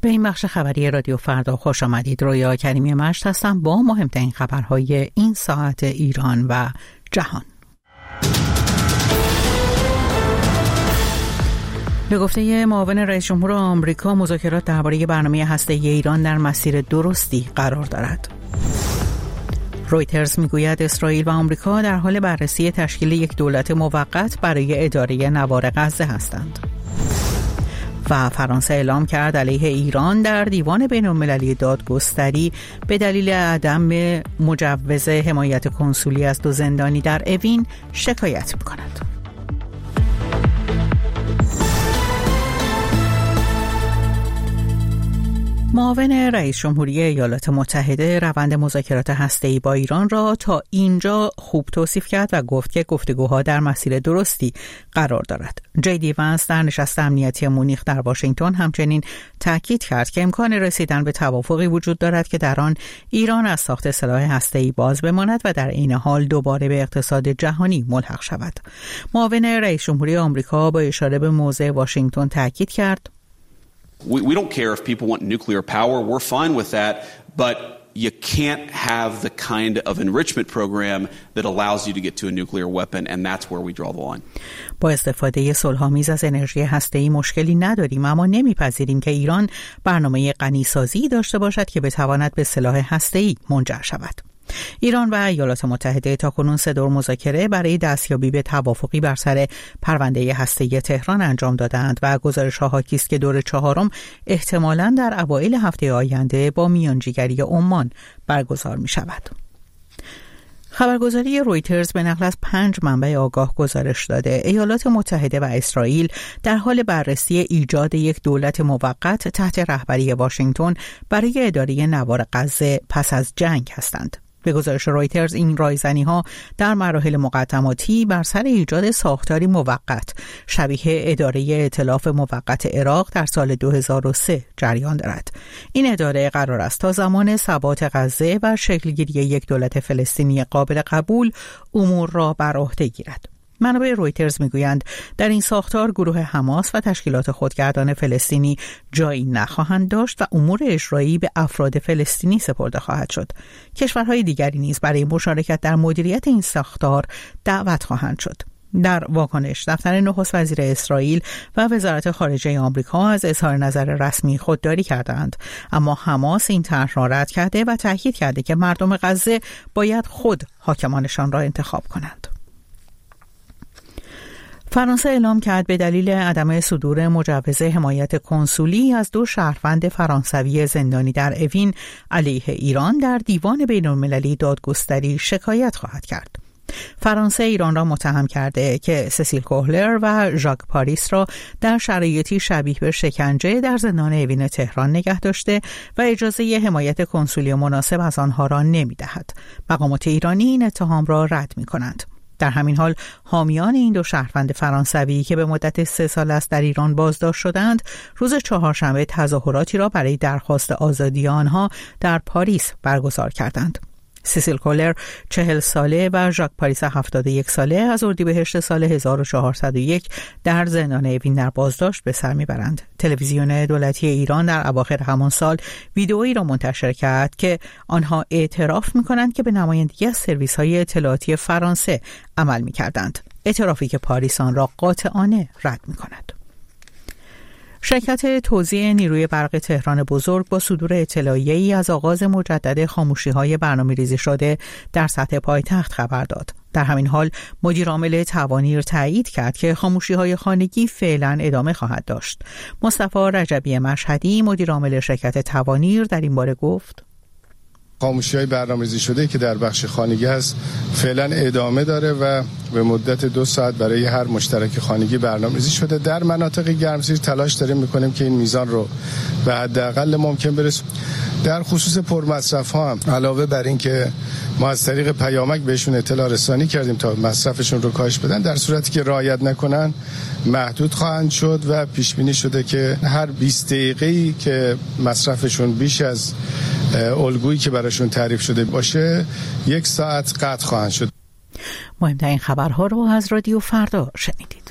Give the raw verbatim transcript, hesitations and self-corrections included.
به این بخش خبری رادیو فردا خوش آمدید. رویا کریمی مشت هستم با مهمترین خبرهای این ساعت ایران و جهان. به گفته معاون رئیس جمهور آمریکا، مذاکرات درباره برنامه هسته‌ای ایران در مسیر درستی قرار دارد. رویترز میگوید اسرائیل و آمریکا در حال بررسی تشکیل یک دولت موقت برای اداره نوار غزه هستند. و فرانسه اعلام کرد علیه ایران در دیوان بین‌المللی دادگستری به دلیل عدم مجوز حمایت کنسولی از دو زندانی در اوین شکایت می‌کند. معاون رئیس جمهوری ایالات متحده روند مذاکرات هسته‌ای با ایران را تا اینجا خوب توصیف کرد و گفت که گفتگوها در مسیر درستی قرار دارد. جی دی وانس در نشست امنیتی مونیخ در واشنگتن همچنین تاکید کرد که امکان رسیدن به توافقی وجود دارد که در آن ایران از ساخت سلاح هسته‌ای باز بماند و در عین حال دوباره به اقتصاد جهانی ملحق شود. معاون رئیس جمهوری آمریکا با اشاره به موضع واشنگتن تاکید کرد: We, we don't care if people want nuclear power. We're fine with that, but you can't have the kind of enrichment program that allows you to get to a nuclear weapon, and that's where we draw the line. با استفاده صلح‌آمیز از انرژی هسته‌ای مشکلی نداریم، اما نمیپذیریم که ایران برنامه غنیسازی داشته باشد که بتواند به سلاح هسته‌ای منجر شود. ایران و ایالات متحده تاکنون سه دور مذاکره برای دستیابی به توافقی بر سر پرونده هسته‌ای تهران انجام دادند و گزارش‌ها حاکی است که دور چهارم احتمالاً در اوایل هفته آینده با میانجیگری عمان برگزار می‌شود. خبرگزاری رویترز به نقل از پنج منبع آگاه گزارش داده ایالات متحده و اسرائیل در حال بررسی ایجاد یک دولت موقت تحت رهبری واشنگتن برای اداره نوار غزه پس از جنگ هستند. به گزارش رویترز این رایزنی‌ها در مراحل مقدماتی بر سر ایجاد ساختاری موقت شبیه اداره ائتلاف موقت عراق در سال دو هزار و سه جریان دارد. این اداره قرار است تا زمان ثبات غزه و شکلگیری یک دولت فلسطینی قابل قبول امور را بر عهده گیرد. منابع رویترز میگویند در این ساختار گروه حماس و تشکیلات خودگردان فلسطینی جایی نخواهند داشت و امور اجرایی به افراد فلسطینی سپرده خواهد شد. کشورهای دیگری نیز برای مشارکت در مدیریت این ساختار دعوت خواهند شد. در واکنش دفتر نخست وزیر اسرائیل و وزارت خارجه آمریکا از اظهار نظر رسمی خودداری کردند، اما حماس این طرح را رد کرده و تاکید کرده که مردم غزه باید خود حاکمانشان را انتخاب کنند. فرانسه اعلام کرد به دلیل عدم صدور مجوز حمایت کنسولی از دو شهروند فرانسوی زندانی در اوین علیه ایران در دیوان بین‌المللی دادگستری شکایت خواهد کرد. فرانسه ایران را متهم کرده که سیسیل کوهلر و ژاک پاریس را در شرایطی شبیه به شکنجه در زندان اوین تهران نگه داشته و اجازه حمایت کنسولی مناسب از آنها را نمی‌دهد. مقامات ایرانی این اتهام را رد می‌کنند. در همین حال حامیان این دو شهروند فرانسوی که به مدت سه سال است در ایران بازداشت شدند، روز چهارشنبه تظاهراتی را برای درخواست آزادی آنها در پاریس برگزار کردند. سیسیل کولر چهل ساله و ژاک پاریس هفتاد و یک ساله از اردیبهشت سال هزار و چهارصد و یک در زندان اوین در بازداشت به سر میبرند. تلویزیون دولتی ایران در اواخر همان سال ویدئویی را منتشر کرد که آنها اعتراف میکنند که به نمایندگی از سرویس‌های اطلاعاتی فرانسه عمل میکردند. اعترافی که پاریس آن را قاطعانه رد میکند. شرکت توزیع نیروی برق تهران بزرگ با صدور اطلاعیه‌ای از آغاز مجدد خاموشی‌های برنامه‌ریزی شده در سطح پایتخت خبر داد. در همین حال مدیر عامل توانیر تایید کرد که خاموشی‌های خانگی فعلا ادامه خواهد داشت. مصطفی رجبی مشهدی مدیر عامل شرکت توانیر در این باره گفت: خاموشی‌های برنامه‌ریزی شده که در بخش خانگی هست فعلا ادامه داره و به مدت دو ساعت برای هر مشترک خانگی برنامه‌ریزی شده. در مناطق گرمسیر تلاش داریم می‌کنیم که این میزان رو به حداقل ممکن برسونیم. در خصوص پرمصرف ها هم علاوه بر این که ما از طریق پیامک بهشون اطلاع رسانی کردیم تا مصرفشون رو کاهش بدن، در صورتی که رعایت نکنن محدود خواهند شد و پیش بینی شده که هر بیست دقیقه‌ای که مصرفشون بیش از الگویی که براشون تعریف شده باشه یک ساعت قطع خواهند شد. مهمترین خبرها رو از رادیو فردا شنیدید.